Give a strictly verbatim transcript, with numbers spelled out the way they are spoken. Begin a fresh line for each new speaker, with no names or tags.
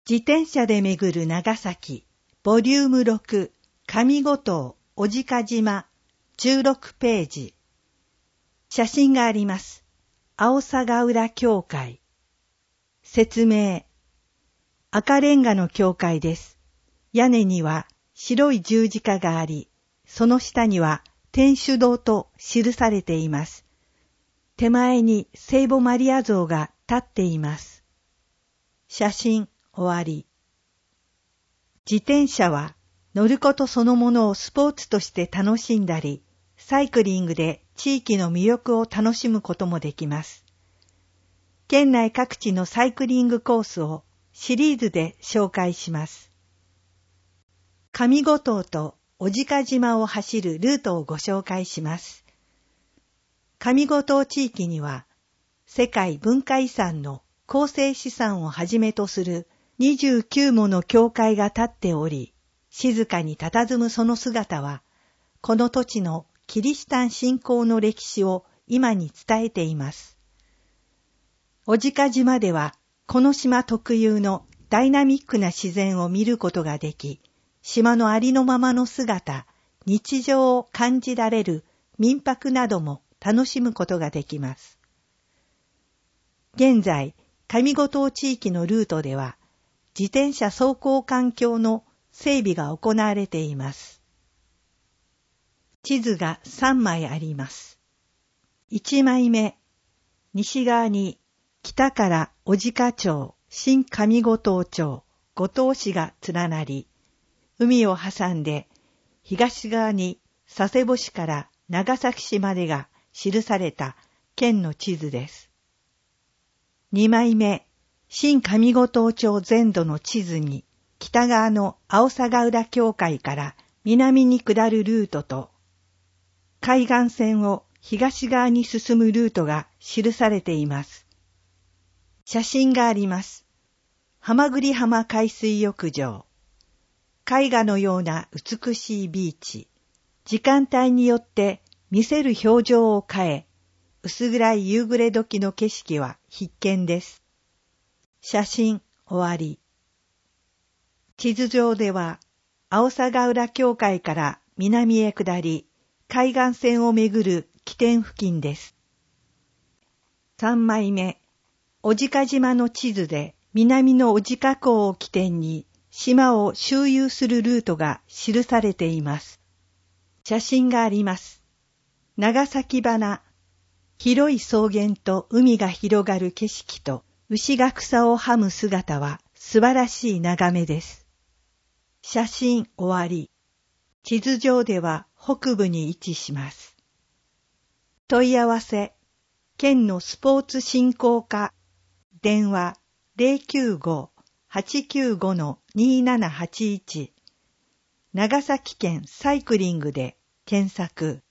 自転車で巡る長崎、ボリュームろく、上五島、小値賀島、じゅうろくページ。写真があります。青佐浦教会。説明。赤レンガの教会です。屋根には白い十字架があり、その下には天主堂と記されています。手前に聖母マリア像が立っています。写真終わり。自転車は乗ることそのものをスポーツとして楽しんだり、サイクリングで地域の魅力を楽しむこともできます。県内各地のサイクリングコースをシリーズで紹介します。上五島と小値賀島を走るルートをご紹介します。上五島地域には世界文化遺産の構成資産をはじめとするにじゅうきゅうもの教会が立っており、静かに佇むその姿は、この土地のキリシタン信仰の歴史を今に伝えています。小値賀島では、この島特有のダイナミックな自然を見ることができ、島のありのままの姿、日常を感じられる民泊なども楽しむことができます。現在、上五島地域のルートでは、自転車走行環境の整備が行われています。地図がさんまいあります。いちまいめ、西側に北から小値賀町、新上五島町、五島市が連なり、海を挟んで東側に佐世保市から長崎市までが記された県の地図です。にまいめ、新上五島町全土の地図に北側の青佐浦教会から南に下るルートと海岸線を東側に進むルートが記されています。写真があります。浜栗浜海水浴場。絵画のような美しいビーチ。時間帯によって見せる表情を変え、薄暗い夕暮れ時の景色は必見です。写真終わり。地図上では、青佐浦教会から南へ下り、海岸線をめぐる起点付近です。さんまいめ、小値賀島の地図で南の小値賀港を起点に島を周遊するルートが記されています。写真があります。長崎鼻、広い草原と海が広がる景色と牛が草をはむ姿は素晴らしい眺めです。写真終わり。地図上では北部に位置します。問い合わせ、県のスポーツ振興課、電話 ゼロきゅうご はちきゅうご にーななはちいち、長崎県サイクリングで検索。